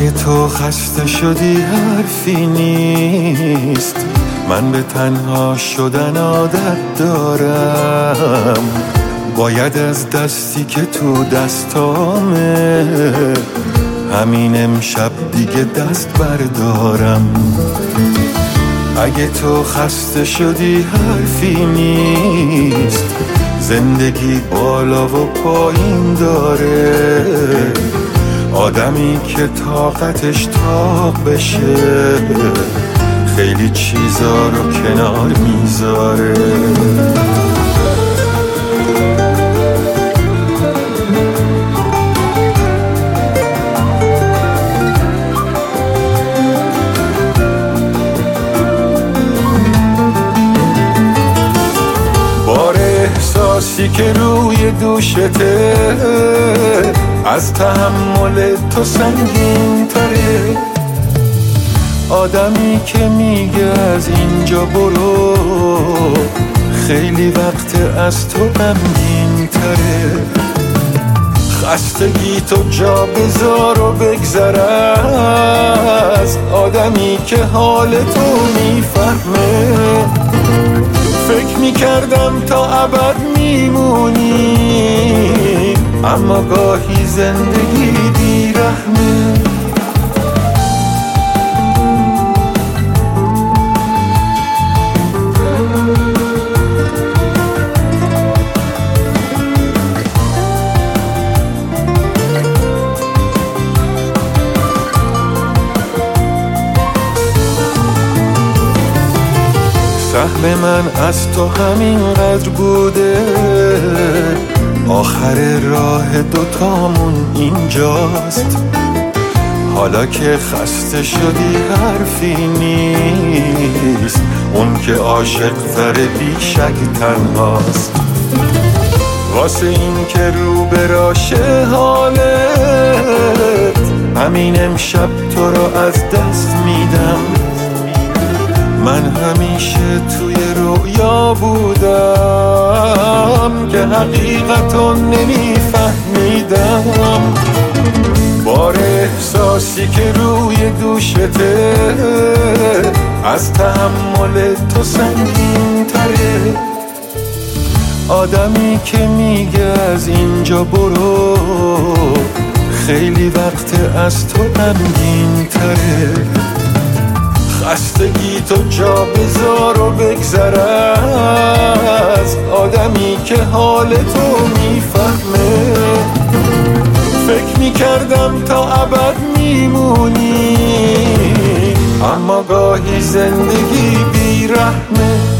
اگه تو خسته شدی حرفی نیست، من به تنها شدن عادت دارم. باید از دستی که تو دستامه همین امشب دیگه دست بردارم. اگه تو خسته شدی حرفی نیست، زندگی بالا و پایین داره. آدمی که طاقتش طاق بشه خیلی چیزا رو کنار میذاره. احساسی که روی دوشته از تحمل تو سنگین تره. آدمی که میگه از اینجا برو خیلی وقت از تو غمگین تره. خستگی تو جا بذار و بگذر از آدمی که حال تو میفهمه. فکر میکردم تا ابد میمونی، اما گاهی زندگی بیرحمه. سهم من از تو همینقدر بوده، آخر راه دوتامون اینجاست. حالا که خسته شدی حرفی نیست، اون که عاشق تره بیشک تنهاست. واسه این که رو براشه حالت، همین امشب تو رو از دست میدم. من همیشه توی رویا بودم که حقیقتو نمیفهمیدم. بار احساسی که روی دوشته از تحمل تو سنگین تره. آدمی که میگه از اینجا برو خیلی وقت از تو غمگین تره. خستگی تو جا بذار و بگذر از آدمی که حال تو میفهمه. فکر میکردم تا ابد میمونی، اما گاهی زندگی بیرحمه.